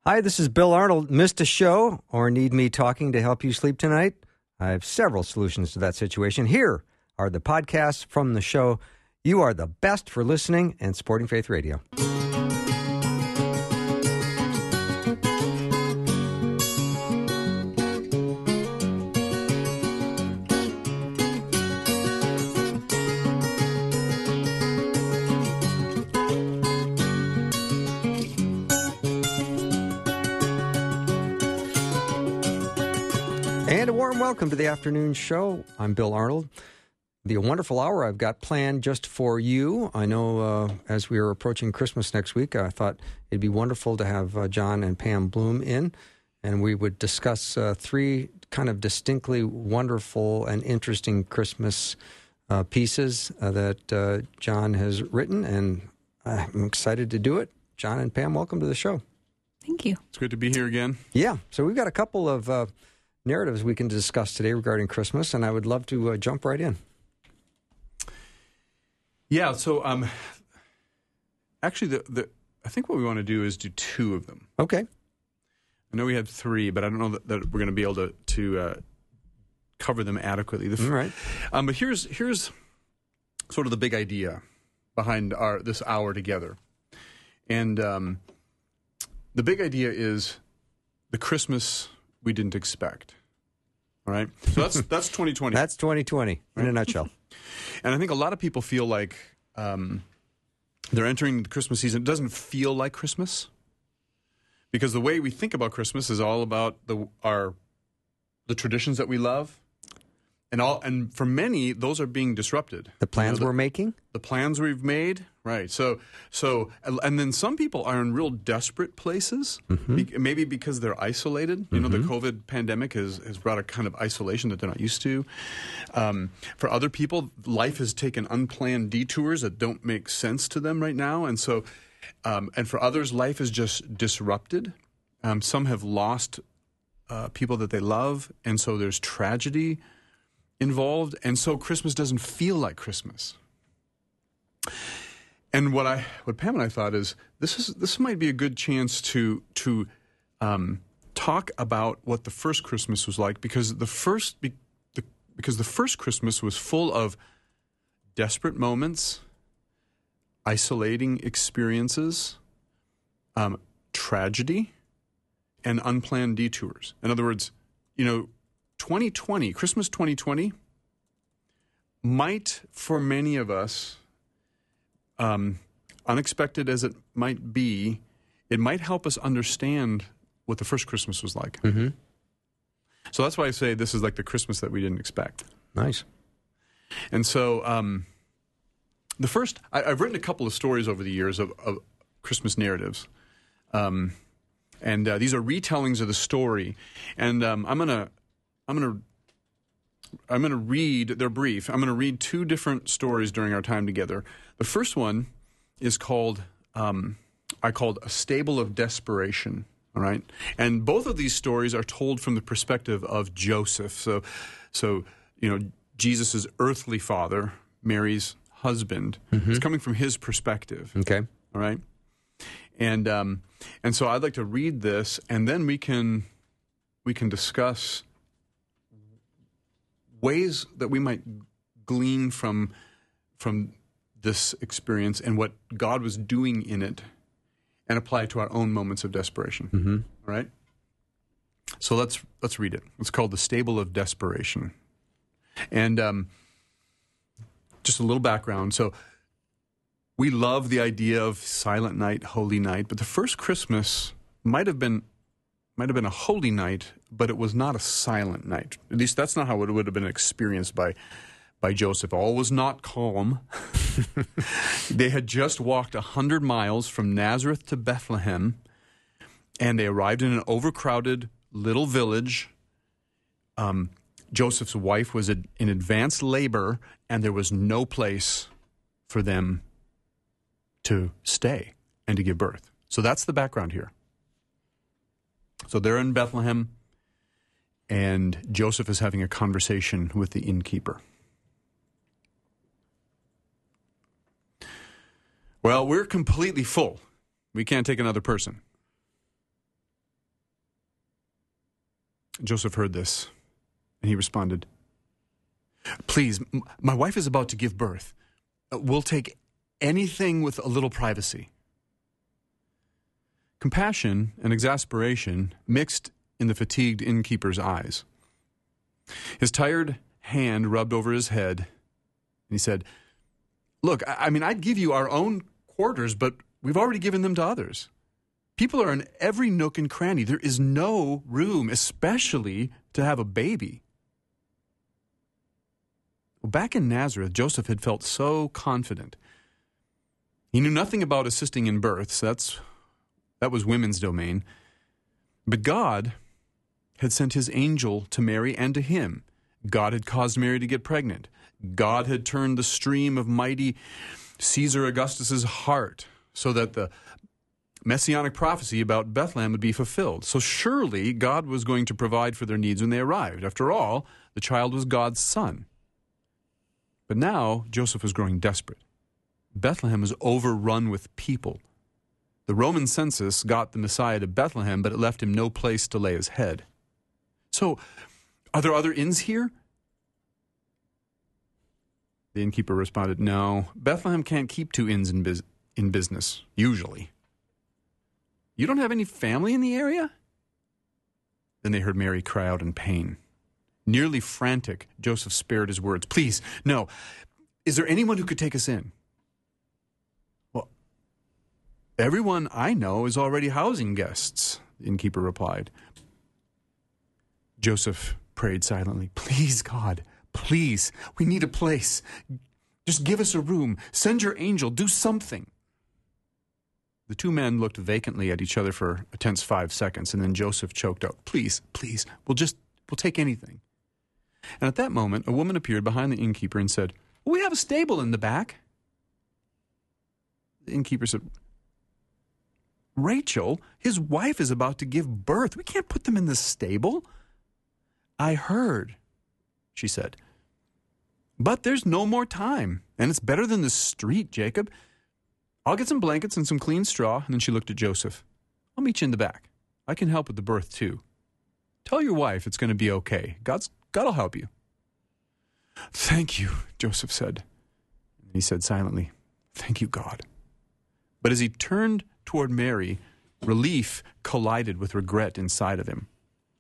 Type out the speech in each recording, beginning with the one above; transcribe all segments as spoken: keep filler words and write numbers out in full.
Hi, this is Bill Arnold. Missed a show or need me talking to help you sleep tonight? I have several solutions to that situation. Here are the podcasts from the show. You are the best for listening and supporting Faith Radio. And a warm welcome to the afternoon show. I'm Bill Arnold. The wonderful hour I've got planned just for you. I know uh, as we are approaching Christmas next week, I thought it'd be wonderful to have uh, John and Pam Bloom in, and we would discuss uh, three kind of distinctly wonderful and interesting Christmas uh, pieces uh, that uh, John has written, and I'm excited to do it. John and Pam, welcome to the show. Thank you. It's good to be here again. Yeah, so we've got a couple of uh, narratives we can discuss today regarding Christmas, and I would love to uh, jump right in. Yeah, so um, actually, the, the I think what we want to do is do two of them. Okay. I know we had three, but I don't know that, that we're going to be able to to uh, cover them adequately. The, All right. Um, but here's here's sort of the big idea behind our this hour together, and um, the big idea is the Christmas we didn't expect. All right, so that's that's twenty twenty. That's twenty twenty in a nutshell. And I think a lot of people feel like um, they're entering the Christmas season. It doesn't feel like Christmas because the way we think about Christmas is all about the our the traditions that we love, and all. And for many, those are being disrupted. The plans you know, the, we're making, the plans we've made, right? So, so, and then some people are in real desperate places, mm-hmm. be, maybe because they're isolated. You mm-hmm. know, the COVID pandemic has, has brought a kind of isolation that they're not used to. Um, for other people, life has taken unplanned detours that don't make sense to them right now, and so, um, and for others, life is just disrupted. Um, some have lost uh, people that they love, and so there's tragedy involved, and so Christmas doesn't feel like Christmas. And what I, what Pam and I thought is this is this might be a good chance to to um, talk about what the first Christmas was like, because the first be, the, because the first Christmas was full of desperate moments, isolating experiences, um, tragedy, and unplanned detours. In other words, you know, twenty twenty, Christmas twenty twenty might, for many of us, um, unexpected as it might be, it might help us understand what the first Christmas was like. Mm-hmm. So that's why I say this is like the Christmas that we didn't expect. Nice. And so um, the first, I, I've written a couple of stories over the years of, of Christmas narratives. Um, and uh, these are retellings of the story. And um, I'm going to I'm going to I'm going to read, they're brief, I'm going to read two different stories during our time together. The first one is called, um, I called A Stable of Desperation, all right? And both of these stories are told from the perspective of Joseph. So, so you know, Jesus' earthly father, Mary's husband, mm-hmm. is coming from his perspective. Okay. All right? And um, and so I'd like to read this, and then we can we can discuss ways that we might glean from from this experience and what God was doing in it, and apply it to our own moments of desperation. Mm-hmm. All right? So let's let's read it. It's called The Stable of Desperation. And um, just a little background. So we love the idea of Silent Night, Holy Night, but the first Christmas might have been might have been a holy night, but it was not a silent night. At least that's not how it would have been experienced by by Joseph. All was not calm. They had just walked a hundred miles from Nazareth to Bethlehem, and they arrived in an overcrowded little village. Um, Joseph's wife was in advanced labor, and there was no place for them to stay and to give birth. So that's the background here. So they're in Bethlehem, and Joseph is having a conversation with the innkeeper. Well, we're completely full. We can't take another person. Joseph heard this, and he responded, "Please, m- my wife is about to give birth. Uh, We'll take anything with a little privacy." Compassion and exasperation mixed in the fatigued innkeeper's eyes. His tired hand rubbed over his head, and he said, "Look, I, I mean, I'd give you our own quarters, but we've already given them to others. People are in every nook and cranny. There is no room, especially to have a baby." Well, back in Nazareth, Joseph had felt so confident. He knew nothing about assisting in births. That's, that was women's domain. But God had sent his angel to Mary and to him. God had caused Mary to get pregnant. God had turned the stream of mighty Caesar Augustus's heart so that the messianic prophecy about Bethlehem would be fulfilled. So surely God was going to provide for their needs when they arrived. After all, the child was God's son. But now Joseph was growing desperate. Bethlehem was overrun with people. The Roman census got the Messiah to Bethlehem, but it left him no place to lay his head. So, are there other inns here? The innkeeper responded, "No, Bethlehem can't keep two inns in, bus- in business, usually." "You don't have any family in the area?" Then they heard Mary cry out in pain. Nearly frantic, Joseph spared his words. "Please, no. Is there anyone who could take us in?" "Well, everyone I know is already housing guests," the innkeeper replied. Joseph prayed silently. "Please, God, please, we need a place. Just give us a room. Send your angel. Do something." The two men looked vacantly at each other for a tense five seconds, and then Joseph choked out, "Please, please, we'll just, we'll take anything." And at that moment, a woman appeared behind the innkeeper and said, "We have a stable in the back." The innkeeper said, "Rachel, his wife is about to give birth. We can't put them in the stable." "I heard," she said. "But there's no more time, and it's better than the street, Jacob. I'll get some blankets and some clean straw." And then she looked at Joseph. "I'll meet you in the back. I can help with the birth, too. Tell your wife it's going to be okay. God's, God will help you." "Thank you," Joseph said. And he said silently, "Thank you, God." But as he turned toward Mary, relief collided with regret inside of him.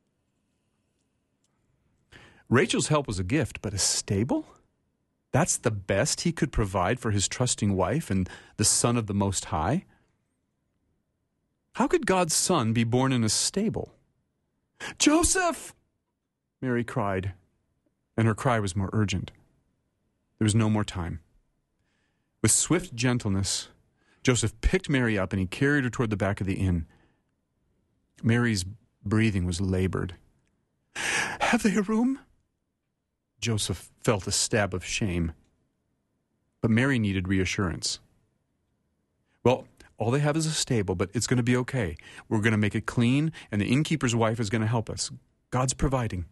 Rachel's help was a gift, but a stable? That's the best he could provide for his trusting wife and the Son of the Most High? How could God's Son be born in a stable? "Joseph!" Mary cried, and her cry was more urgent. There was no more time. With swift gentleness, Joseph picked Mary up and he carried her toward the back of the inn. Mary's breathing was labored. "Have they a room?" Joseph felt a stab of shame. But Mary needed reassurance. "Well, all they have is a stable, but it's going to be okay. We're going to make it clean, and the innkeeper's wife is going to help us. God's providing."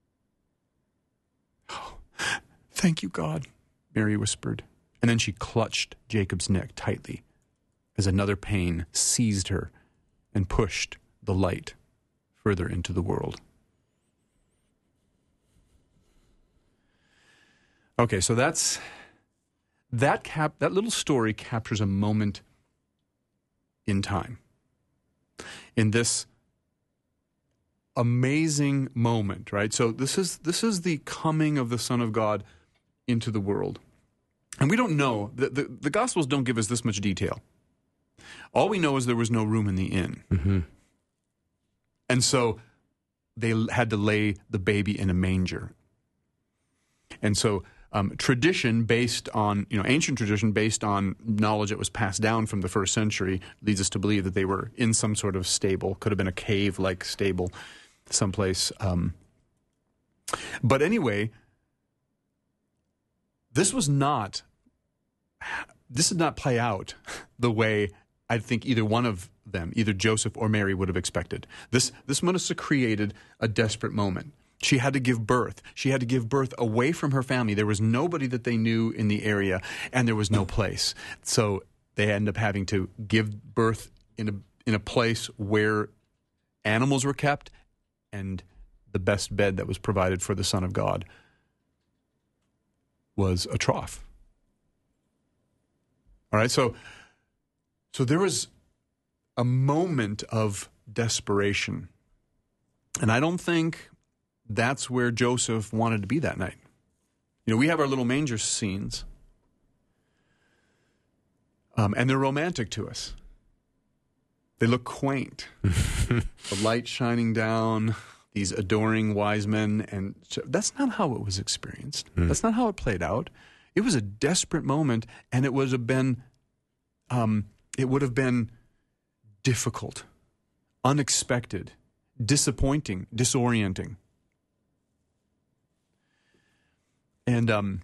"Oh, thank you, God," Mary whispered. And then she clutched Jacob's neck tightly as another pain seized her and pushed the light further into the world. Okay, so that's that cap that little story captures a moment in time. In this amazing moment, right? So this is this is the coming of the Son of God into the world. And we don't know, the, the, the Gospels don't give us this much detail. All we know is there was no room in the inn. Mm-hmm. And so they had to lay the baby in a manger. And so um, tradition based on, you know, ancient tradition based on knowledge that was passed down from the first century leads us to believe that they were in some sort of stable. Could have been a cave-like stable someplace. Um, but anyway, this was not, this did not play out the way I think either one of them, either Joseph or Mary, would have expected. This, this must have created a desperate moment. She had to give birth. She had to give birth away from her family. There was nobody that they knew in the area, and there was no place. So they ended up having to give birth in a in a place where animals were kept and the best bed that was provided for the Son of God was a trough. All right, so so there was a moment of desperation. And I don't think that's where Joseph wanted to be that night. You know, we have our little manger scenes, um, and they're romantic to us. They look quaint. The light shining down, these adoring wise men, and so that's not how it was experienced. Mm. That's not how it played out. It was a desperate moment, and it would have been, um, it would have been difficult, unexpected, disappointing, disorienting. And um,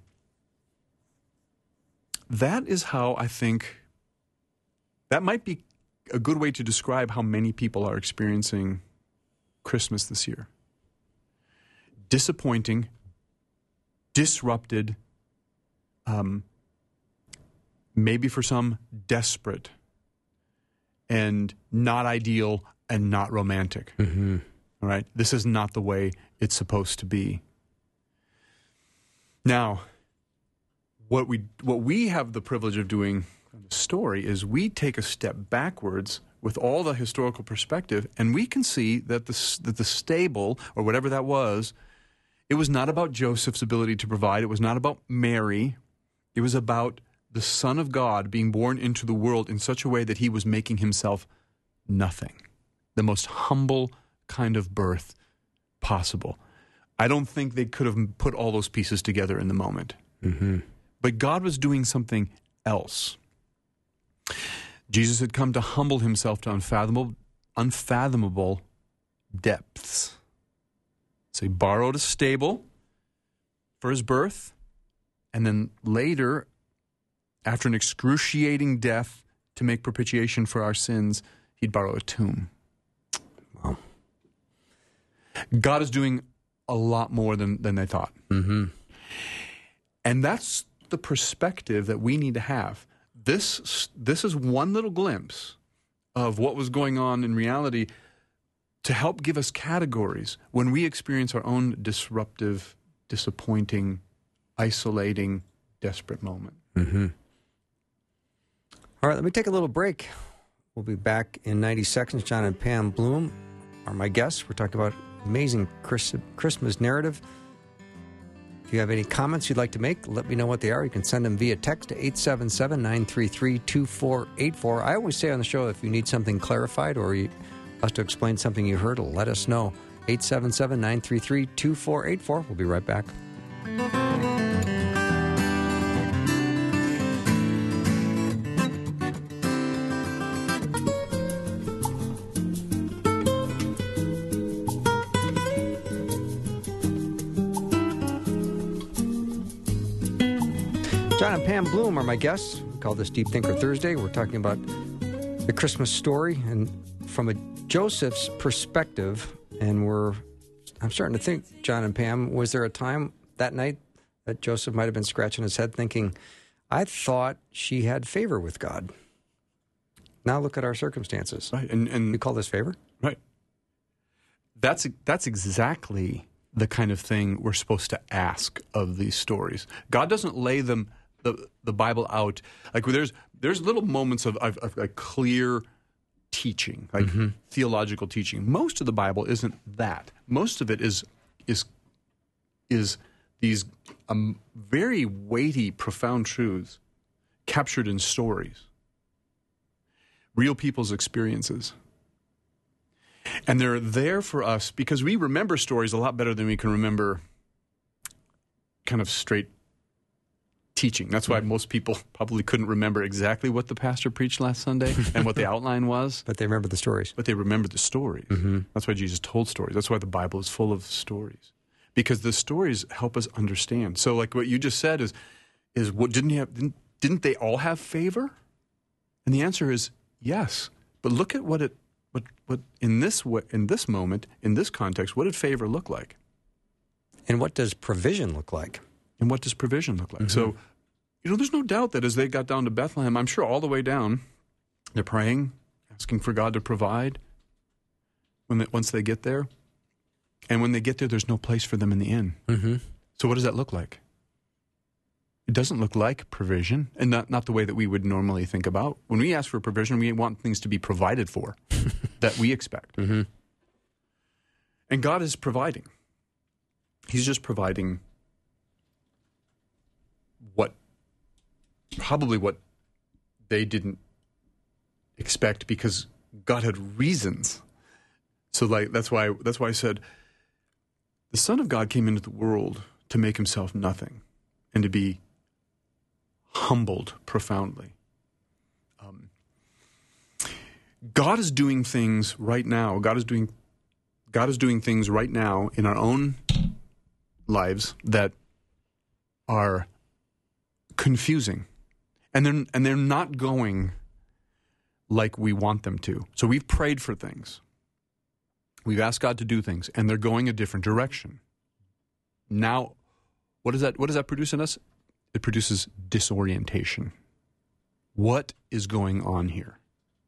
that is how I think, that might be a good way to describe how many people are experiencing Christmas this year. Disappointing, disrupted, um, maybe for some desperate, and not ideal and not romantic. Mm-hmm. All right? This is not the way it's supposed to be. Now, what we what we have the privilege of doing in the story is we take a step backwards with all the historical perspective, and we can see that the that the stable, or whatever that was, it was not about Joseph's ability to provide. It was not about Mary. It was about the Son of God being born into the world in such a way that he was making himself nothing. The most humble kind of birth possible. I don't think they could have put all those pieces together in the moment. Mm-hmm. But God was doing something else. Jesus had come to humble himself to unfathomable, unfathomable depths. So he borrowed a stable for his birth, and then later, after an excruciating death to make propitiation for our sins, he'd borrow a tomb. Wow. God is doing a lot more than, than they thought. Mm-hmm. And that's the perspective that we need to have. This, this is one little glimpse of what was going on in reality to help give us categories when we experience our own disruptive, disappointing, isolating, desperate moment. Mm-hmm. All right, let me take a little break. We'll be back in ninety seconds. John and Pam Bloom are my guests. We're talking about amazing Chris, Christmas narrative. If you have any comments you'd like to make, let me know what they are. You can send them via text to eight seven seven, nine three three, two four eight four. I always say on the show, if you need something clarified or you us to explain something you heard, let us know. eight seven seven, nine three three, two four eight four. We'll be right back. John and Pam Bloom are my guests. We call this Deep Thinker Thursday. We're talking about the Christmas story and from a Joseph's perspective. And we're, I'm starting to think, John and Pam, was there a time that night that Joseph might have been scratching his head thinking, I thought she had favor with God. Now look at our circumstances. Right, and, and we call this favor? Right. That's that's exactly the kind of thing we're supposed to ask of these stories. God doesn't lay them the the Bible out like there's there's little moments of, of, of like clear teaching, like mm-hmm. theological teaching. Most of the Bible isn't that. Most of it is is is these um, very weighty, profound truths captured in stories, real people's experiences. And they're there for us because we remember stories a lot better than we can remember kind of straight teaching. That's why most people probably couldn't remember exactly what the pastor preached last Sunday and what the outline was. But they remember the stories. But they remember the stories. Mm-hmm. That's why Jesus told stories. That's why the Bible is full of stories. Because the stories help us understand. So like what you just said is, is what didn't he have, didn't, didn't they all have favor? And the answer is yes. But look at what it What, what in this in this moment, in this context, what did favor look like? And what does provision look like? And what does provision look like? Mm-hmm. So, you know, there's no doubt that as they got down to Bethlehem, I'm sure all the way down, they're praying, asking for God to provide when they, once they get there. And when they get there, there's no place for them in the inn. Mm-hmm. So what does that look like? It doesn't look like provision, and not, not the way that we would normally think about. When we ask for provision, we want things to be provided for that we expect. Mm-hmm. And God is providing. He's just providing what, probably what they didn't expect, because God had reasons. So like that's why that's why I said the Son of God came into the world to make himself nothing and to be humbled profoundly. Um, God is doing things right now. God is doing God is doing things right now in our own lives that are confusing. And they're and they're not going like we want them to. So we've prayed for things. We've asked God to do things, and they're going a different direction. Now, what does that what does that produce in us? It produces disorientation. What is going on here?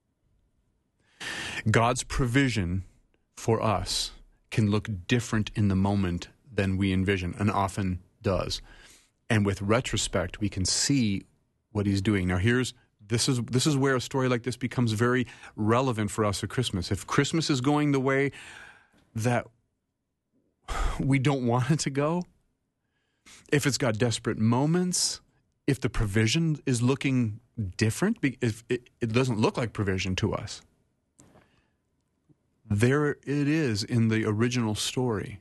God's provision for us can look different in the moment than we envision, and often does. And with retrospect, we can see what he's doing. Now, here's this is this is where a story like this becomes very relevant for us at Christmas. If Christmas is going the way that we don't want it to go, if it's got desperate moments, if the provision is looking different, if it, it doesn't look like provision to us, there it is in the original story.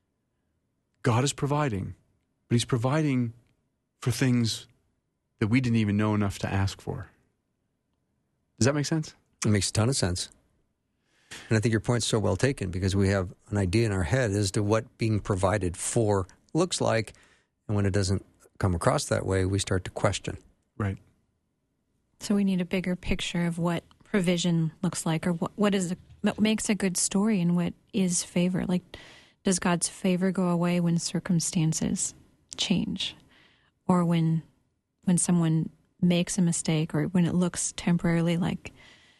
God is providing, but he's providing for things that we didn't even know enough to ask for. Does that make sense? It makes a ton of sense. And I think your point's so well taken, because we have an idea in our head as to what being provided for looks like, and when it doesn't come across that way, we start to question. Right. So we need a bigger picture of what provision looks like, or what, what is a, what makes a good story, and what is favor. Like, does God's favor go away when circumstances change, or when when someone makes a mistake, or when it looks temporarily like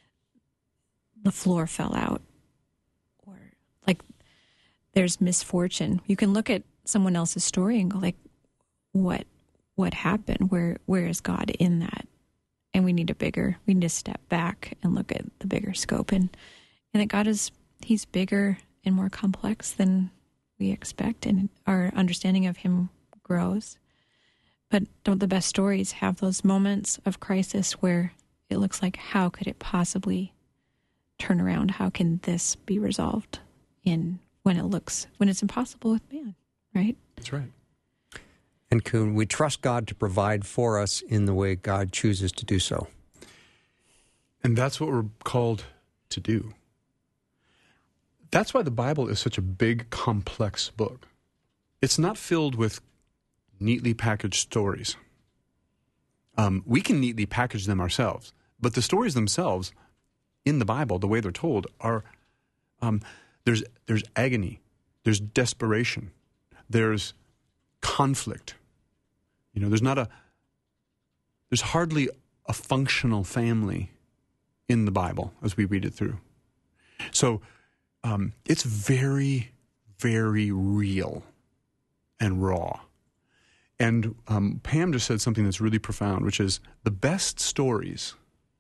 the floor fell out, or like there's misfortune? You can look at someone else's story and go like, what what happened? Where where is God in that? And we need a bigger, we need to step back and look at the bigger scope, and and that God is, he's bigger and more complex than we expect, and our understanding of him grows. But don't the best stories have those moments of crisis where it looks like, how could it possibly turn around? How can this be resolved in when it looks, when it's impossible with man, right? That's right. And can we trust God to provide for us in the way God chooses to do so? And that's what we're called to do. That's why the Bible is such a big, complex book. It's not filled with neatly packaged stories. Um, we can neatly package them ourselves, but the stories themselves in the Bible, the way they're told, are um, there's there's agony, there's desperation, there's conflict. You know, there's not a there's hardly a functional family in the Bible as we read it through. So um, it's very, very real and raw. And um, Pam just said something that's really profound, which is the best stories.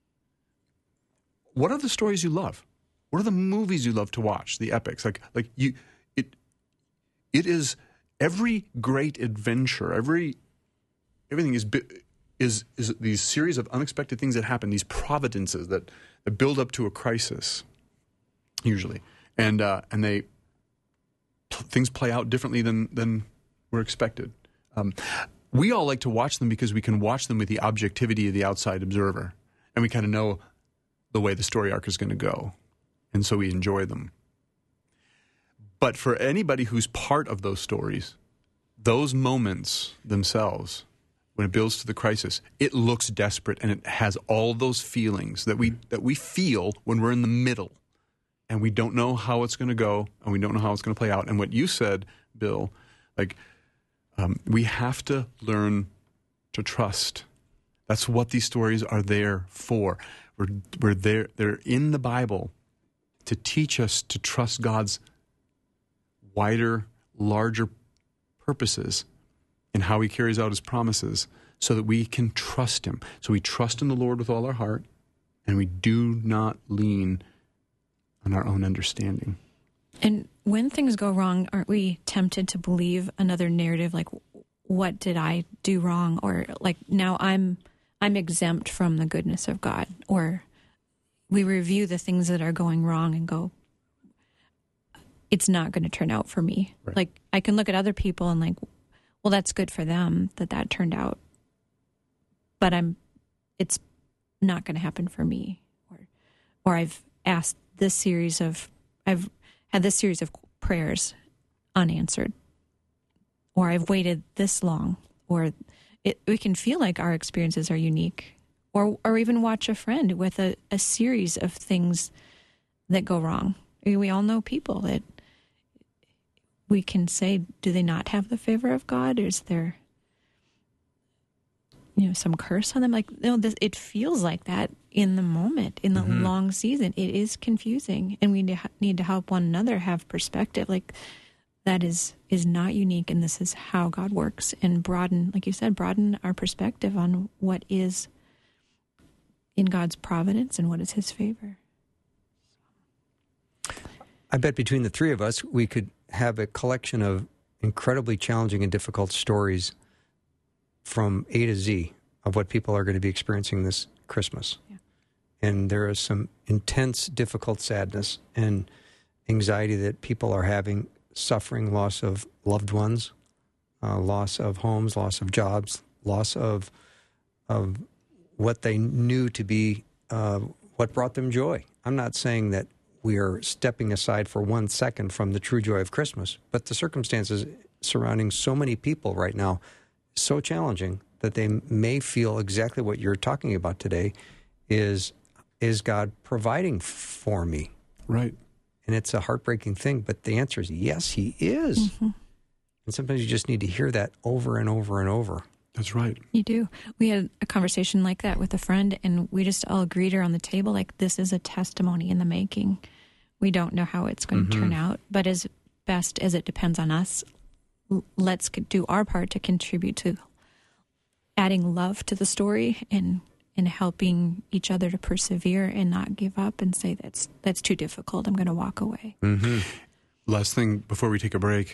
What are the stories you love? What are the movies you love to watch? The epics, like like you, it, it is every great adventure. Every everything is is is these series of unexpected things that happen. These providences that, that build up to a crisis, usually, and uh, and they things play out differently than than were expected. Um, we all like to watch them because we can watch them with the objectivity of the outside observer, and we kind of know the way the story arc is going to go, and so we enjoy them. But for anybody who's part of those stories, those moments themselves, when it builds to the crisis, it looks desperate, and it has all those feelings that we that we feel when we're in the middle, and we don't know how it's going to go, and we don't know how it's going to play out. And what you said, Bill, like, Um, we have to learn to trust. That's what these stories are there for. We're, we're there. They're in the Bible to teach us to trust God's wider, larger purposes in how he carries out his promises so that we can trust him. So we trust in the Lord with all our heart, and we do not lean on our own understanding. And when things go wrong, aren't we tempted to believe another narrative like, what did I do wrong? Or like, now I'm I'm exempt from the goodness of God. Or we review the things that are going wrong and go, it's not going to turn out for me. Right. Like, I can look at other people and like, well, that's good for them that that turned out. But I'm, it's not going to happen for me. Or, or I've asked this series of, I've had this series of prayers unanswered. Or I've waited this long. Or it, we can feel like our experiences are unique. Or or even watch a friend with a, a series of things that go wrong. I mean, we all know people that we can say, do they not have the favor of God? Or is there, you know, some curse on them? Like, no, this, it feels like that in the moment, in the mm-hmm. long season. It is confusing, and we need to help one another have perspective. Like, that is is not unique, and this is how God works, and broaden, like you said, broaden our perspective on what is in God's providence and what is his favor. I bet between the three of us, we could have a collection of incredibly challenging and difficult stories from A to Z of what people are going to be experiencing this Christmas. Yeah. And there is some intense, difficult sadness and anxiety that people are having, suffering, loss of loved ones, uh, loss of homes, loss of jobs, loss of of what they knew to be uh, what brought them joy. I'm not saying that we are stepping aside for one second from the true joy of Christmas, but the circumstances surrounding so many people right now is so challenging that they may feel exactly what you're talking about today is, is God providing for me? Right. And it's a heartbreaking thing, but the answer is yes, he is. Mm-hmm. And sometimes you just need to hear that over and over and over. That's right. You do. We had a conversation like that with a friend, and we just all agreed around the table, like, this is a testimony in the making. We don't know how it's going mm-hmm. to turn out, but as best as it depends on us, let's do our part to contribute to adding love to the story and and helping each other to persevere and not give up and say, that's that's too difficult, I'm going to walk away. Mm-hmm. Last thing before we take a break,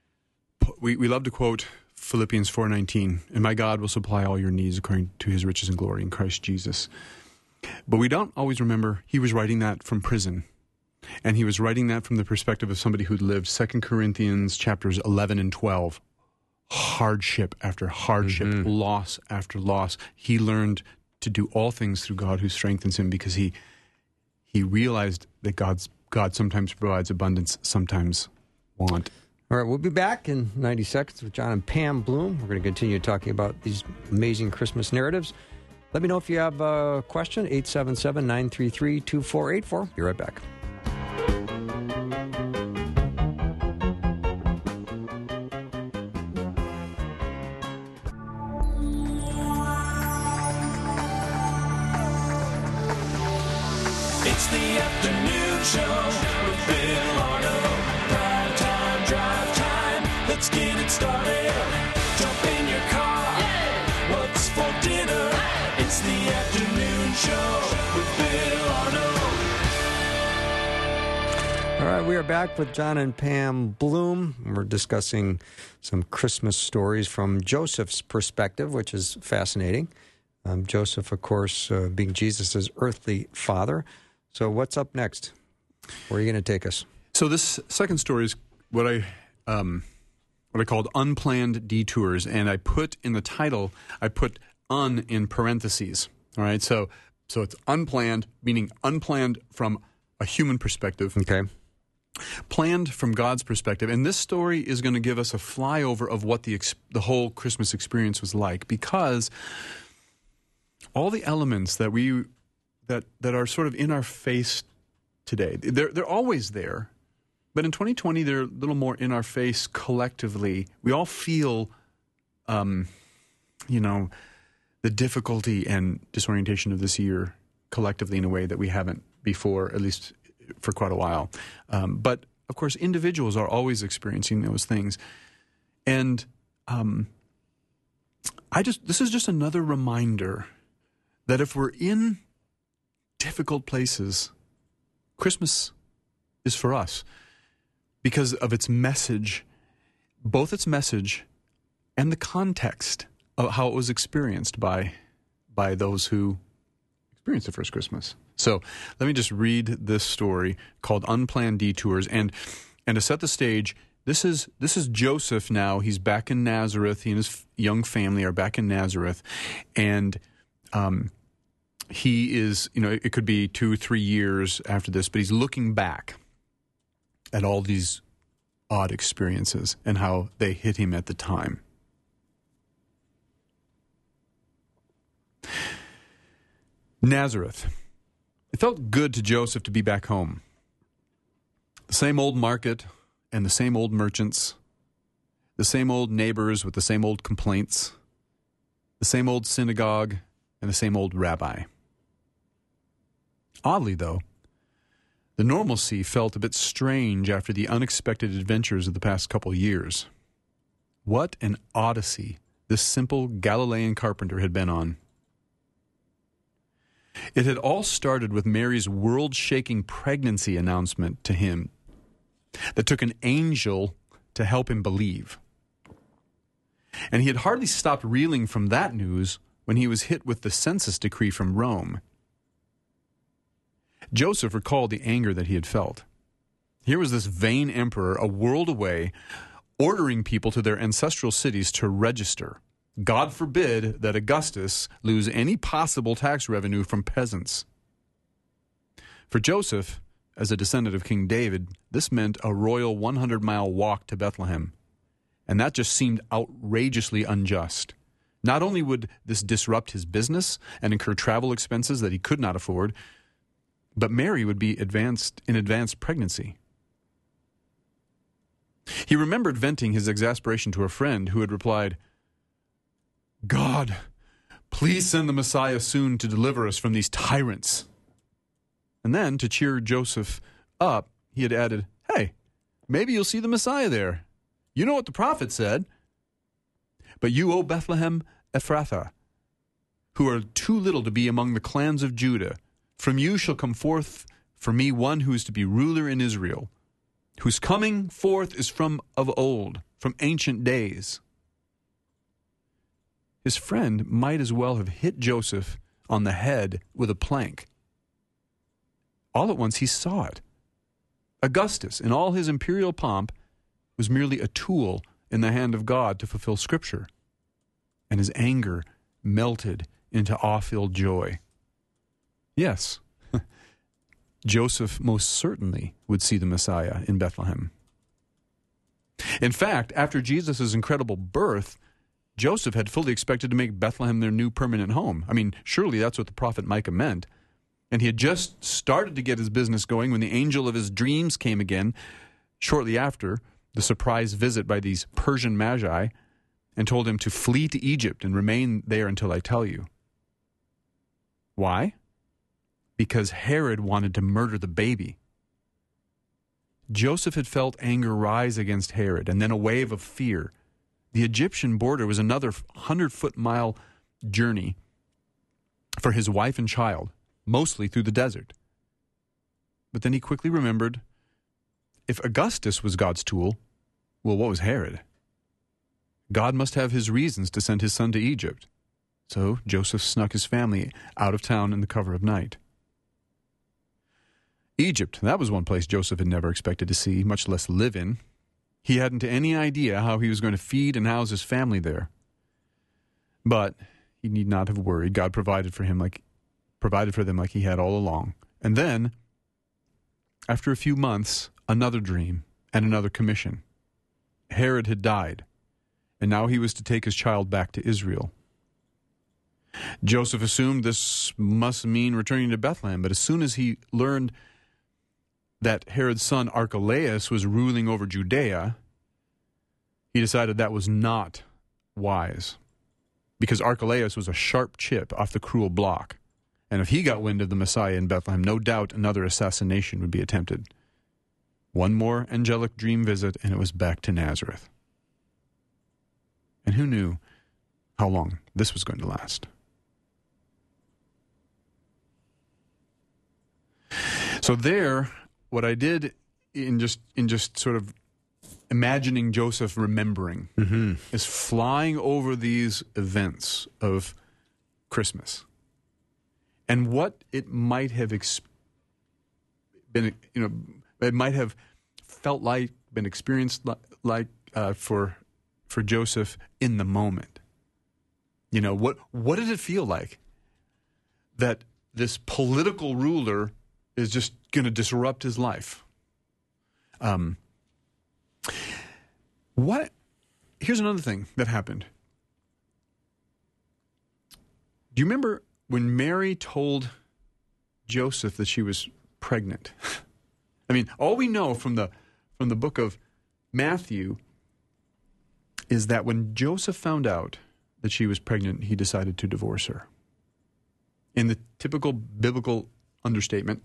we, we love to quote Philippians four nineteen, and my God will supply all your needs according to his riches and glory in Christ Jesus. But we don't always remember he was writing that from prison. And he was writing that from the perspective of somebody who'd lived Second Corinthians chapters eleven and twelve. Hardship after hardship, mm-hmm. loss after loss. He learned to do all things through God who strengthens him, because he he realized that God's God sometimes provides abundance, sometimes want. All right, we'll be back in ninety seconds with John and Pam Bloom. We're going to continue talking about these amazing Christmas narratives. Let me know if you have a question, eight seven seven, nine three three, two four eight four. Be right back. It's the afternoon show with Bill Arnold. Prime time, drive time. Let's get it started. Jump in your car. Yeah. What's for dinner? Hey. It's the afternoon show with Bill Arnold. All right, we are back with John and Pam Bloom. We're discussing some Christmas stories from Joseph's perspective, which is fascinating. Um, Joseph, of course, uh, being Jesus' earthly father. So what's up next? Where are you going to take us? So this second story is what I um, what I called unplanned detours, and I put in the title, I put "un" in parentheses. All right, so so it's unplanned, meaning unplanned from a human perspective. Okay. Planned from God's perspective, and this story is going to give us a flyover of what the ex- the whole Christmas experience was like, because all the elements that we that that are sort of in our face today, they're they're always there, but in twenty twenty they're a little more in our face collectively. We all feel, um, you know, the difficulty and disorientation of this year collectively in a way that we haven't before, at least for quite a while. Um, but of course, individuals are always experiencing those things. And um, I just this is just another reminder that if we're in difficult places, Christmas is for us because of its message, both its message and the context of how it was experienced by by those who experienced the first Christmas. So let me just read this story called Unplanned Detours. And and to set the stage, this is this is Joseph now. He's back in Nazareth. He and his young family are back in Nazareth. And um, he is, you know, it could be two, three years after this, but he's looking back at all these odd experiences and how they hit him at the time. Nazareth. It felt good to Joseph to be back home. The same old market and the same old merchants, the same old neighbors with the same old complaints, the same old synagogue and the same old rabbi. Oddly, though, the normalcy felt a bit strange after the unexpected adventures of the past couple years. What an odyssey this simple Galilean carpenter had been on. It had all started with Mary's world-shaking pregnancy announcement to him that took an angel to help him believe. And he had hardly stopped reeling from that news when he was hit with the census decree from Rome. Joseph recalled the anger that he had felt. Here was this vain emperor, a world away, ordering people to their ancestral cities to register. God forbid that Augustus lose any possible tax revenue from peasants. For Joseph, as a descendant of King David, this meant a royal one hundred mile walk to Bethlehem. And that just seemed outrageously unjust. Not only would this disrupt his business and incur travel expenses that he could not afford, but Mary would be advanced in advanced pregnancy. He remembered venting his exasperation to a friend who had replied, "God, please send the Messiah soon to deliver us from these tyrants." And then, to cheer Joseph up, he had added, "Hey, maybe you'll see the Messiah there. You know what the prophet said. But you, O Bethlehem Ephrathah, who are too little to be among the clans of Judah, from you shall come forth for me one who is to be ruler in Israel, whose coming forth is from of old, from ancient days." His friend might as well have hit Joseph on the head with a plank. All at once he saw it. Augustus, in all his imperial pomp, was merely a tool in the hand of God to fulfill Scripture. And his anger melted into awe-filled joy. Yes, Joseph most certainly would see the Messiah in Bethlehem. In fact, after Jesus' incredible birth, Joseph had fully expected to make Bethlehem their new permanent home. I mean, surely that's what the prophet Micah meant. And he had just started to get his business going when the angel of his dreams came again, shortly after the surprise visit by these Persian magi, and told him to flee to Egypt and remain there until I tell you. Why? Because Herod wanted to murder the baby. Joseph had felt anger rise against Herod, and then a wave of fear. The Egyptian border was another hundred-foot-mile journey for his wife and child, mostly through the desert. But then he quickly remembered, if Augustus was God's tool, well, what was Herod? God must have his reasons to send his son to Egypt. So Joseph snuck his family out of town in the cover of night. Egypt, that was one place Joseph had never expected to see, much less live in. He hadn't any idea how he was going to feed and house his family there. But he need not have worried. God provided for him like provided for them like he had all along. And then, after a few months, another dream and another commission. Herod had died, and now he was to take his child back to Israel. Joseph assumed this must mean returning to Bethlehem, but as soon as he learned that Herod's son Archelaus was ruling over Judea, he decided that was not wise, because Archelaus was a sharp chip off the cruel block, and if he got wind of the Messiah in Bethlehem, no doubt another assassination would be attempted. One more angelic dream visit, and it was back to Nazareth. And who knew how long this was going to last? So there, what I did in just in just sort of imagining Joseph remembering Mm-hmm. is flying over these events of Christmas and what it might have ex- been, you know, it might have felt like, been experienced li- like uh, for for Joseph in the moment. You know, what what did it feel like that this political ruler is just going to disrupt his life? Um, what? Here's another thing that happened. Do you remember when Mary told Joseph that she was pregnant? I mean, all we know from the from the book of Matthew is that when Joseph found out that she was pregnant, he decided to divorce her. In the typical biblical understatement,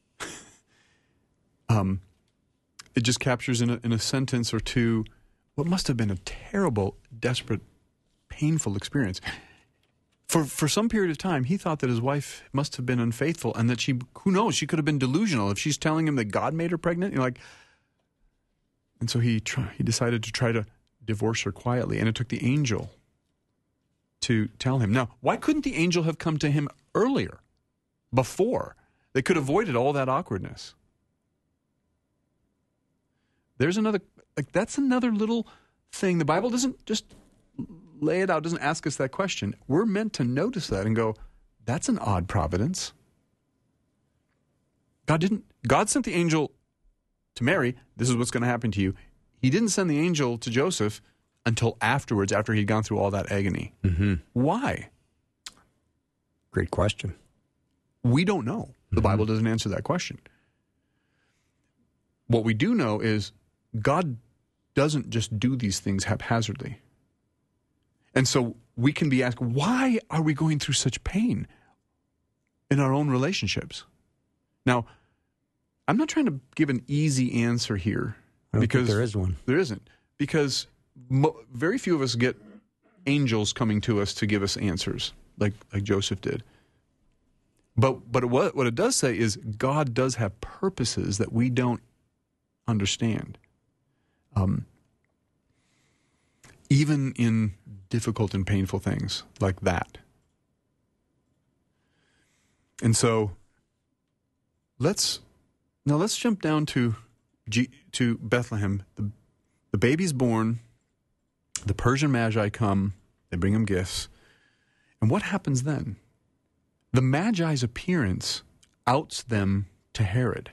um, it just captures in a, in a sentence or two what must have been a terrible, desperate, painful experience. For for some period of time, he thought that his wife must have been unfaithful and that she, who knows, she could have been delusional. If she's telling him that God made her pregnant, you're like, and so he try, he decided to try to divorce her quietly, and it took the angel to tell him. Now, why couldn't the angel have come to him earlier, before? They could have avoided all that awkwardness. There's another, like, that's another little thing. The Bible doesn't just lay it out, doesn't ask us that question. We're meant to notice that and go, that's an odd providence. God didn't, God sent the angel to Mary, this is what's going to happen to you. He didn't send the angel to Joseph until afterwards, after he'd gone through all that agony. Mm-hmm. Why? Great question. We don't know. The Mm-hmm. Bible doesn't answer that question. What we do know is God doesn't just do these things haphazardly. And so we can be asked, why are we going through such pain in our own relationships? Now, I'm not trying to give an easy answer here. I don't because think there is one. There isn't. Because mo- very few of us get angels coming to us to give us answers, like like Joseph did. But but what what it does say is God does have purposes that we don't understand. Um, even in difficult and painful things like that. And so let's now let's jump down to G, to Bethlehem. The, the baby's born. The Persian Magi come. They bring him gifts. And what happens then? The Magi's appearance outs them to Herod.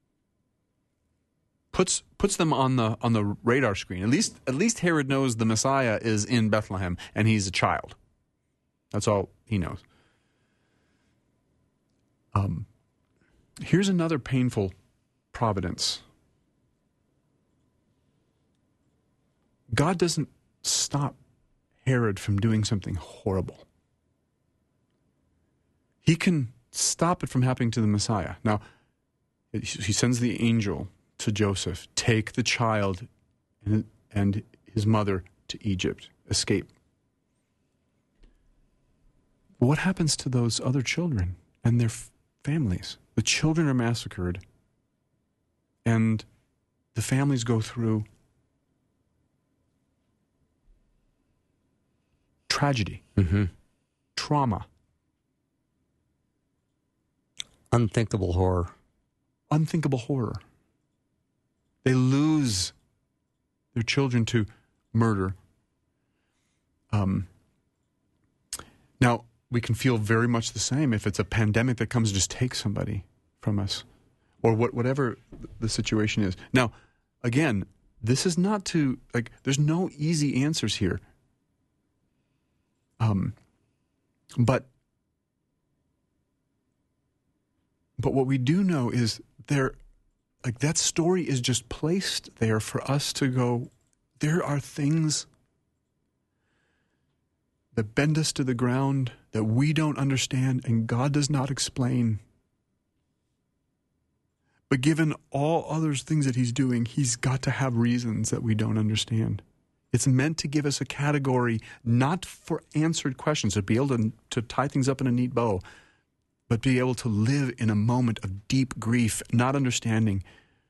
Puts puts them on the on the radar screen. At least at least Herod knows the Messiah is in Bethlehem and he's a child. That's all he knows. Um, here's another painful providence. God doesn't stop Herod from doing something horrible. He can stop it from happening to the Messiah. Now, he sends the angel to Joseph, take the child and, and his mother to Egypt, escape. What happens to those other children and their f- families? The children are massacred, and the families go through tragedy, Mm-hmm. trauma, Unthinkable horror. unthinkable horror. They lose their children to murder. Um, now, we can feel very much the same if it's a pandemic that comes and just takes somebody from us, or what, whatever the situation is. Now, again, this is not to, like, there's no easy answers here. Um, but But what we do know is there, like, that story is just placed there for us to go, there are things that bend us to the ground that we don't understand and God does not explain. But given all other things that he's doing, he's got to have reasons that we don't understand. It's meant to give us a category, not for answered questions, to be able to, to tie things up in a neat bow, but be able to live in a moment of deep grief, not understanding,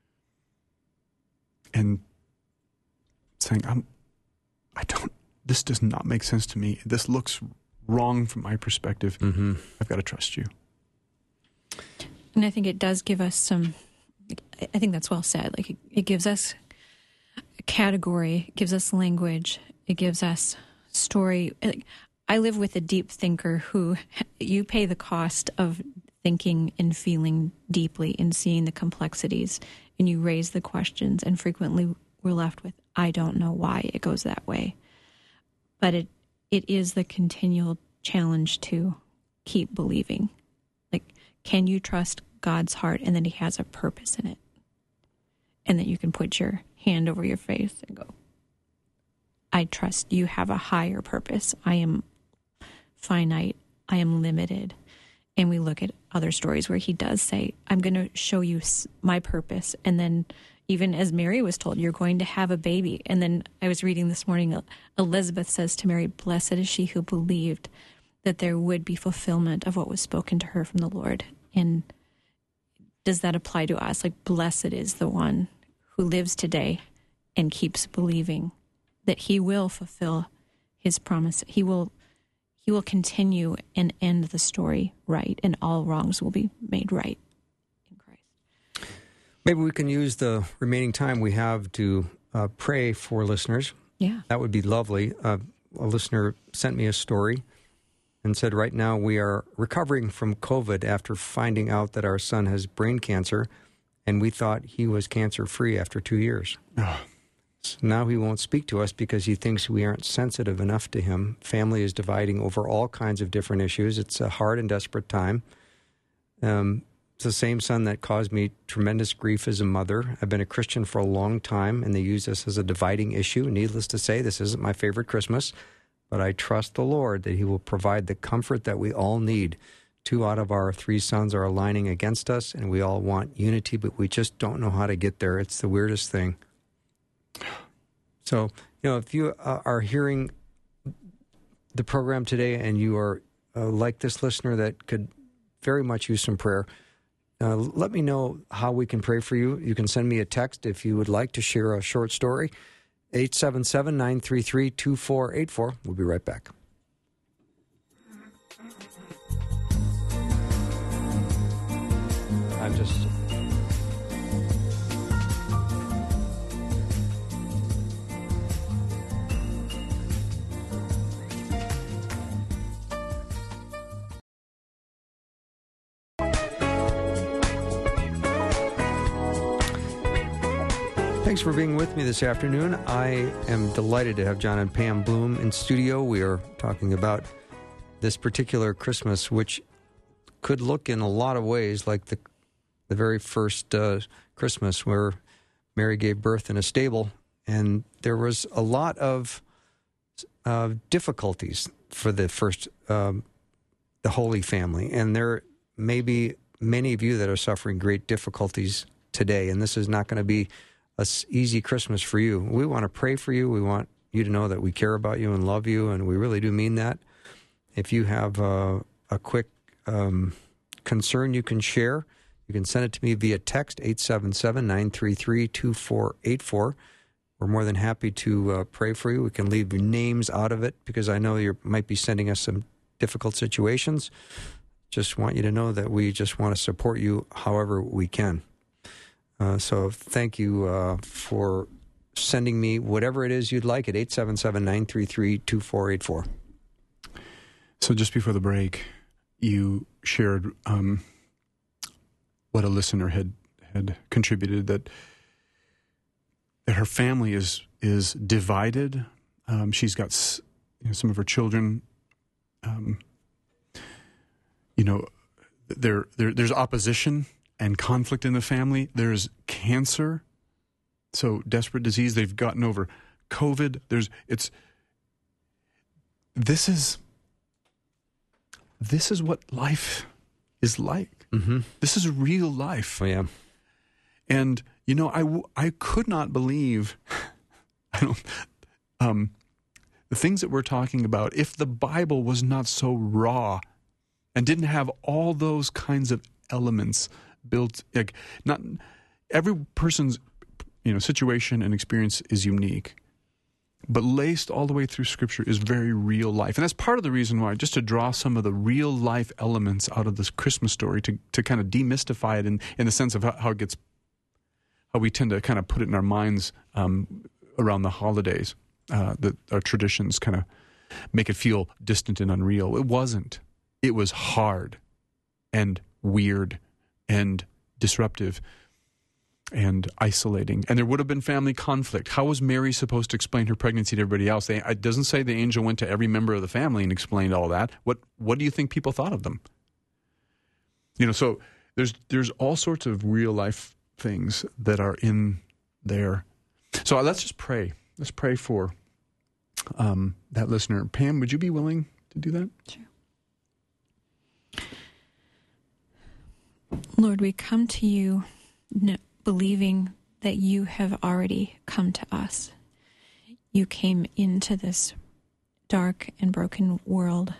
and saying, I'm, I don't, this does not make sense to me. This looks wrong from my perspective. Mm-hmm. I've got to trust you. And I think it does give us some, I think that's well said. Like it, it gives us a category, it gives us language, it gives us story. I live with a deep thinker who you pay the cost of thinking and feeling deeply and seeing the complexities, and you raise the questions, and frequently we're left with, I don't know why it goes that way. But it it is the continual challenge to keep believing. Like, can you trust God's heart and that he has a purpose in it? And that you can put your hand over your face and go, I trust you have a higher purpose. I am finite. I am limited. And we look at other stories where he does say, I'm going to show you my purpose. And then even as Mary was told, you're going to have a baby. And then I was reading this morning, Elizabeth says to Mary, blessed is she who believed that there would be fulfillment of what was spoken to her from the Lord. And does that apply to us? Like, blessed is the one who lives today and keeps believing that he will fulfill his promise. He will he will continue and end the story right, and all wrongs will be made right in Christ. Maybe we can use the remaining time we have to uh, pray for listeners. Yeah. That would be lovely. Uh, a listener sent me a story and said, right now we are recovering from COVID after finding out that our son has brain cancer, and we thought he was cancer-free after two years. Oh. So now he won't speak to us because he thinks we aren't sensitive enough to him. Family is dividing over all kinds of different issues. It's a hard and desperate time. Um, it's the same son that caused me tremendous grief as a mother. I've been a Christian for a long time, and they use this as a dividing issue. Needless to say, this isn't my favorite Christmas, but I trust the Lord that he will provide the comfort that we all need. Two out of our three sons are aligning against us, and we all want unity, but we just don't know how to get there. It's the weirdest thing. So, you know, if you uh, are hearing the program today and you are uh, like this listener that could very much use some prayer, uh, let me know how we can pray for you. You can send me a text if you would like to share a short story. eight seven seven, nine three three, two four eight four. We'll be right back. I'm just... Thanks for being with me this afternoon. I am delighted to have John and Pam Bloom in studio. We are talking about this particular Christmas, which could look in a lot of ways like the the very first uh, Christmas where Mary gave birth in a stable, and there was a lot of uh, difficulties for the first, um, the Holy Family, and there may be many of you that are suffering great difficulties today, and this is not going to be an easy Christmas for you. We want to pray for you. We want you to know that we care about you and love you, and we really do mean that. If you have a, a quick um, concern you can share, you can send it to me via text, eight seven seven, nine three three, two four eight four. We're more than happy to uh, pray for you. We can leave your names out of it because I know you might be sending us some difficult situations. Just want you to know that we just want to support you however we can. Uh, so thank you uh, for sending me whatever it is you'd like at eight seven seven, nine three three, two four eight four. So just before the break, you shared um, what a listener had had contributed, that that her family is is divided. Um, she's got s- you know, some of her children. Um, you know, there, there there's opposition and conflict in the family. There's cancer, so desperate disease. They've gotten over COVID. There's it's. This is. This is what life is like. Mm-hmm. This is real life. Oh, yeah. And, you know, I, w- I could not believe I don't, um, the things that we're talking about, if the Bible was not so raw and didn't have all those kinds of elements built, like not every person's, you know, situation and experience is unique, but laced all the way through Scripture is very real life. And that's part of the reason why, just to draw some of the real life elements out of this Christmas story, to, to kind of demystify it in, in the sense of how, how it gets, how we tend to kind of put it in our minds um, around the holidays, uh, that our traditions kind of make it feel distant and unreal. It wasn't. It was hard and weird and disruptive and isolating. And there would have been family conflict. How was Mary supposed to explain her pregnancy to everybody else? They, it doesn't say the angel went to every member of the family and explained all that. What What do you think people thought of them? You know, so there's there's all sorts of real life things that are in there. So let's just pray. Let's pray for um, that listener. Pam, would you be willing to do that? Sure. Lord, we come to you no, believing that you have already come to us. You came into this dark and broken world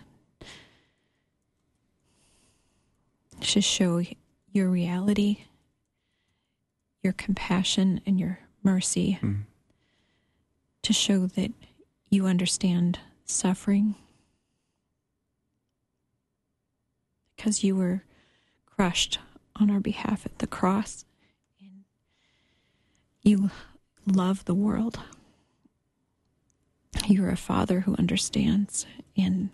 to show your reality, your compassion, and your mercy, mm. to show that you understand suffering, because you were crushed on our behalf at the cross, and you love the world. You're a father who understands, and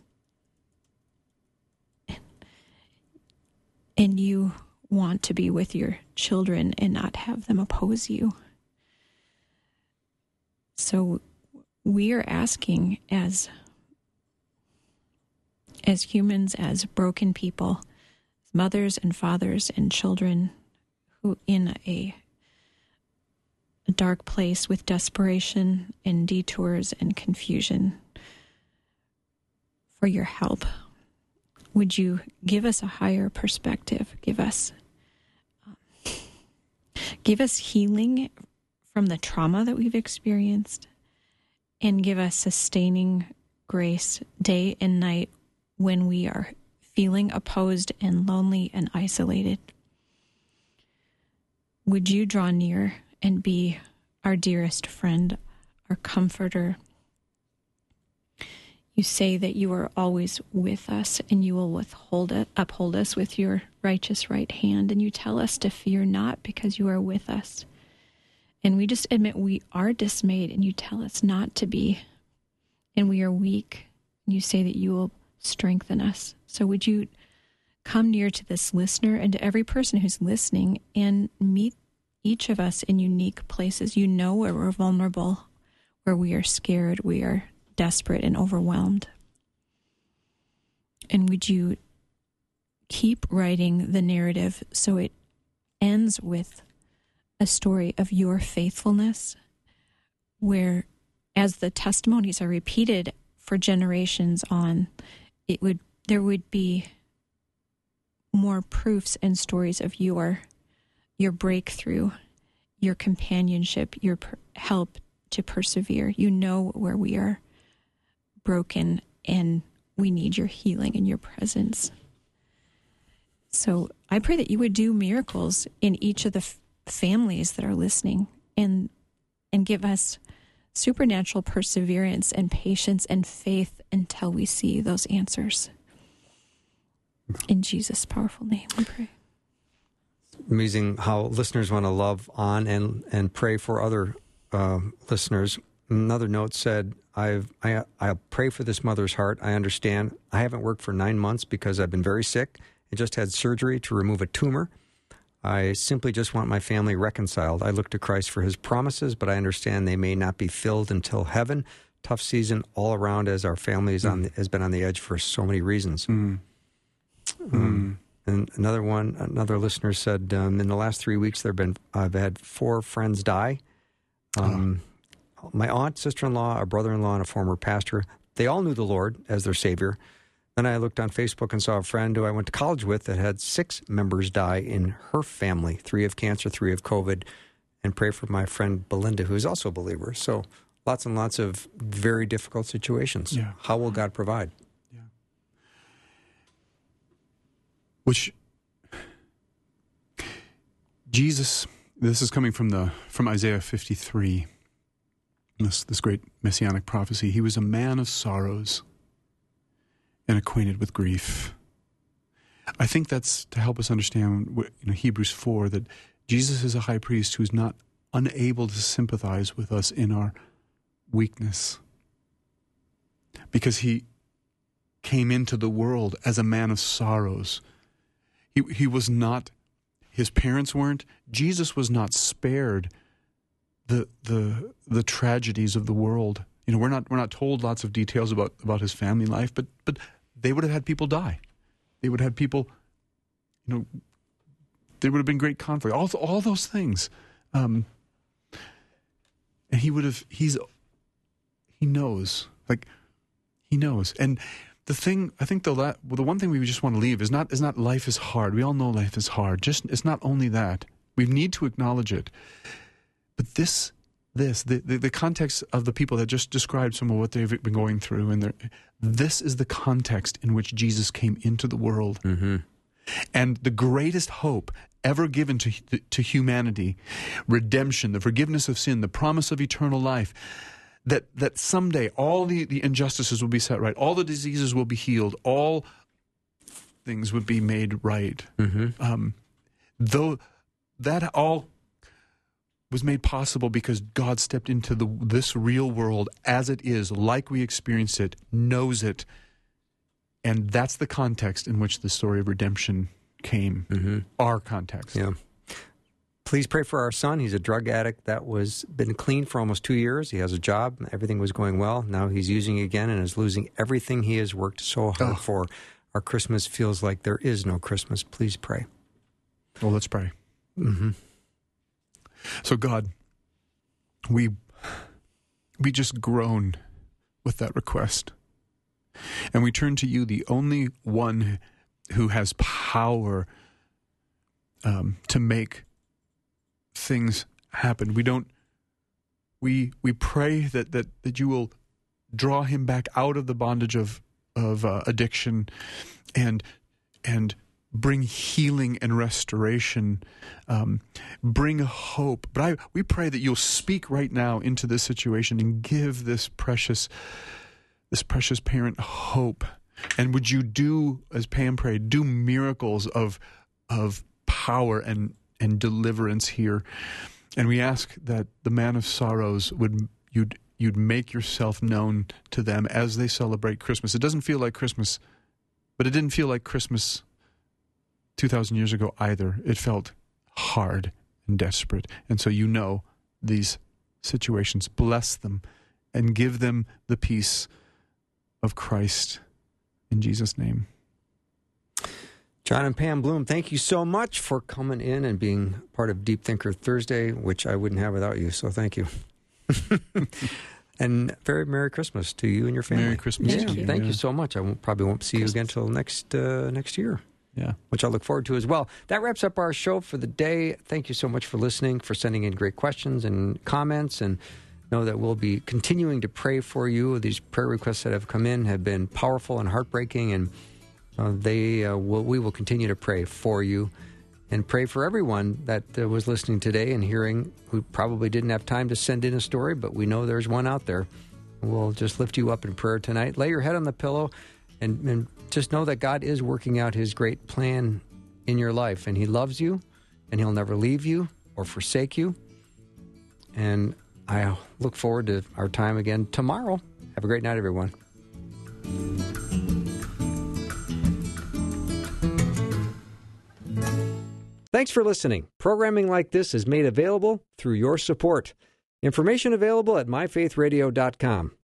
and you want to be with your children and not have them oppose you. So we are asking, as as humans, as broken people, mothers and fathers and children who in a, a dark place with desperation and detours and confusion, for your help. Would you give us a higher perspective? Give us, um, give us healing from the trauma that we've experienced, and give us sustaining grace day and night when we are feeling opposed and lonely and isolated. Would you draw near and be our dearest friend, our comforter? You say that you are always with us, and you will withhold it, uphold us with your righteous right hand, and you tell us to fear not because you are with us. And we just admit we are dismayed, and you tell us not to be, and we are weak, and you say that you will strengthen us. So would you come near to this listener and to every person who's listening and meet each of us in unique places. You know where we're vulnerable, where we are scared, we are desperate and overwhelmed. And would you keep writing the narrative so it ends with a story of your faithfulness, where as the testimonies are repeated for generations on, it would there would be more proofs and stories of your your breakthrough, your companionship, your per- help to persevere. You know where we are broken and we need your healing and your presence. So I pray that you would do miracles in each of the f- families that are listening, and and give us supernatural perseverance and patience and faith until we see those answers. In Jesus' powerful name, we pray. Amazing how listeners want to love on and, and pray for other uh, listeners. Another note said, I've, I, I'll pray for this mother's heart. I understand. I haven't worked for nine months because I've been very sick. I just had surgery to remove a tumor. I simply just want my family reconciled. I look to Christ for his promises, but I understand they may not be filled until heaven. Tough season all around as our family is on the, has been on the edge for so many reasons. Mm. Um, mm. And another one, another listener said, um, in the last three weeks, there have been, I've had four friends die. Um, oh. My aunt, sister-in-law, a brother-in-law, and a former pastor, they all knew the Lord as their Savior. Then I looked on Facebook and saw a friend who I went to college with that had six members die in her family, three of cancer, three of COVID, and pray for my friend Belinda, who is also a believer. So lots and lots of very difficult situations. Yeah. How will God provide? Yeah. Which Jesus, this is coming from the from Isaiah fifty-three, this this great messianic prophecy. He was a man of sorrows and acquainted with grief. I think that's to help us understand what, you know, Hebrews four, that Jesus is a high priest who's not unable to sympathize with us in our weakness, because he came into the world as a man of sorrows. He he was not, his parents weren't, Jesus was not spared the the the tragedies of the world. You know, we're not we're not told lots of details about, about his family life, but but they would have had people die. They would have had people, you know, there would have been great conflict. All all those things. Um, and he would have, he's, he knows, like, he knows. And the thing, I think the la- well, the one thing we just want to leave is not, is not life is hard. We all know life is hard. Just, it's not only that. We need to acknowledge it. But this, this, the, the, the context of the people that just described some of what they've been going through, and this is the context in which Jesus came into the world. Mm-hmm. And the greatest hope ever given to to humanity, redemption, the forgiveness of sin, the promise of eternal life, that that someday all the, the injustices will be set right, all the diseases will be healed, all things would be made right. Mm-hmm. Um, though that all was made possible because God stepped into the this real world as it is, like we experience it, knows it, and that's the context in which the story of redemption came. Mm-hmm. Our context. Yeah. Please pray for our son. He's a drug addict that was been clean for almost two years. He has a job. Everything was going well. Now he's using again and is losing everything he has worked so hard Oh. for. Our Christmas feels like there is no Christmas. Please pray. Well, let's pray. Mm-hmm. So God, we we just groan with that request. And we turn to you, the only one who has power um, to make things happen. We don't we we pray that that, that you will draw him back out of the bondage of of uh, addiction and and bring healing and restoration, um, bring hope. But I, we pray that you'll speak right now into this situation and give this precious, this precious parent hope. And would you do, as Pam prayed, do miracles of, of power and, and deliverance here. And we ask that the man of sorrows would, you'd, you'd make yourself known to them as they celebrate Christmas. It doesn't feel like Christmas, but it didn't feel like Christmas two thousand years ago either. It felt hard and desperate. And so you know these situations. Bless them and give them the peace of Christ in Jesus' name. John and Pam Bloom, thank you so much for coming in and being part of Deep Thinker Thursday, which I wouldn't have without you, so thank you. And very Merry Christmas to you and your family. Merry Christmas Yeah, Thank to you. thank yeah. you so much. I won't, probably won't see you again until next, uh, next year. Yeah. Which I look forward to as well. That wraps up our show for the day. Thank you so much for listening, for sending in great questions and comments, and know that we'll be continuing to pray for you. These prayer requests that have come in have been powerful and heartbreaking, and uh, they uh, will, we will continue to pray for you and pray for everyone that uh, was listening today and hearing, who probably didn't have time to send in a story, but we know there's one out there. We'll just lift you up in prayer tonight. Lay your head on the pillow and, and just know that God is working out his great plan in your life, and he loves you, and he'll never leave you or forsake you. And I look forward to our time again tomorrow. Have a great night, everyone. Thanks for listening. Programming like this is made available through your support. Information available at my faith radio dot com.